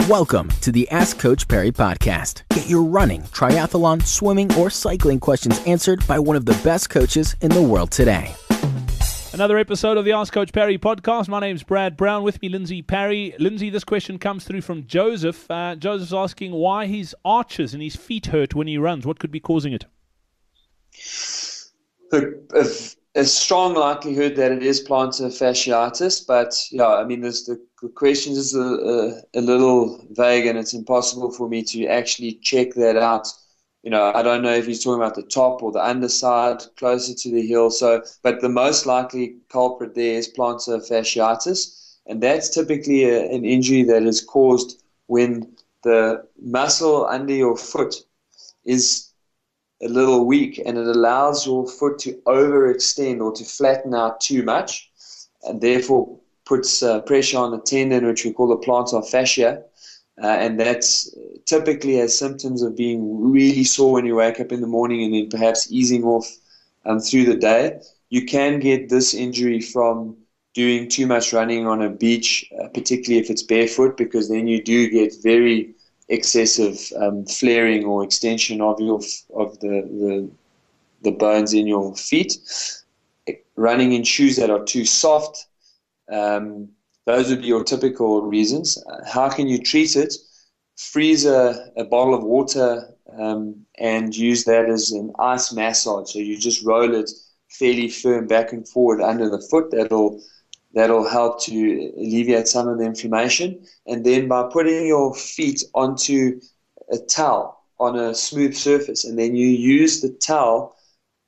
Welcome to the Ask Coach Perry podcast. Get your running, triathlon, swimming, or cycling questions answered by one of the best coaches in the world today. Another episode of the Ask Coach Perry podcast. My name's Brad Brown. With me, Lindsay Parry. Lindsay, this question comes through from Joseph. Joseph's asking why his arches and his feet hurt when he runs. What could be causing it? A strong likelihood that it is plantar fasciitis, but the question is a little vague, and it's impossible for me to actually check that out. I don't know if he's talking about the top or the underside, closer to the heel. But the most likely culprit there is plantar fasciitis, and that's typically an injury that is caused when the muscle under your foot is a little weak, and it allows your foot to overextend or to flatten out too much, and therefore puts pressure on the tendon, which we call the plantar fascia, and that's typically has symptoms of being really sore when you wake up in the morning and then perhaps easing off through the day. You can get this injury from doing too much running on a beach, particularly if it's barefoot, because then you do get very excessive flaring or extension of the bones in your feet. Running in shoes that are too soft, those would be your typical reasons. How can you treat it? Freeze a bottle of water and use that as an ice massage. So you just roll it fairly firm back and forward under the foot. That'll help to alleviate some of the inflammation. And then by putting your feet onto a towel on a smooth surface, and then you use the towel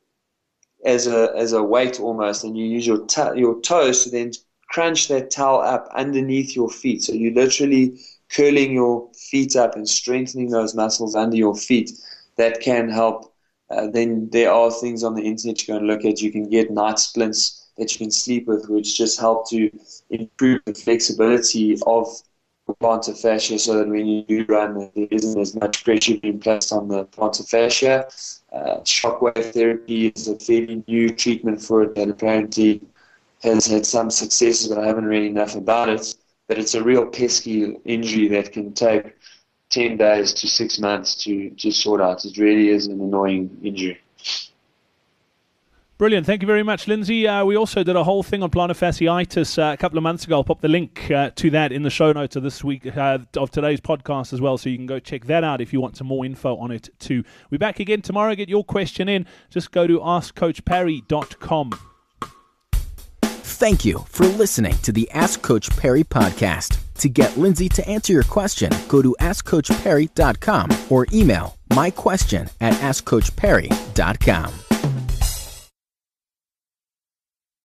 as a weight almost, and you use your toes to then crunch that towel up underneath your feet. So you're literally curling your feet up and strengthening those muscles under your feet. That can help. Then there are things on the internet you can look at. You can get night splints that you can sleep with, which just help to improve the flexibility of the plantar fascia, so that when you do run, there isn't as much pressure being placed on the plantar fascia. Shockwave therapy is a fairly new treatment for it that apparently has had some successes, but I haven't read enough about it. But it's a real pesky injury that can take 10 days to 6 months to sort out. It really is an annoying injury. Brilliant. Thank you very much, Lindsay. We also did a whole thing on plantar fasciitis a couple of months ago. I'll pop the link to that in the show notes of this week of today's podcast as well, so you can go check that out if you want some more info on it too. We're back again tomorrow. Get your question in. Just go to askcoachperry.com. Thank you for listening to the Ask Coach Perry podcast. To get Lindsay to answer your question, go to askcoachperry.com or email myquestion@askcoachperry.com.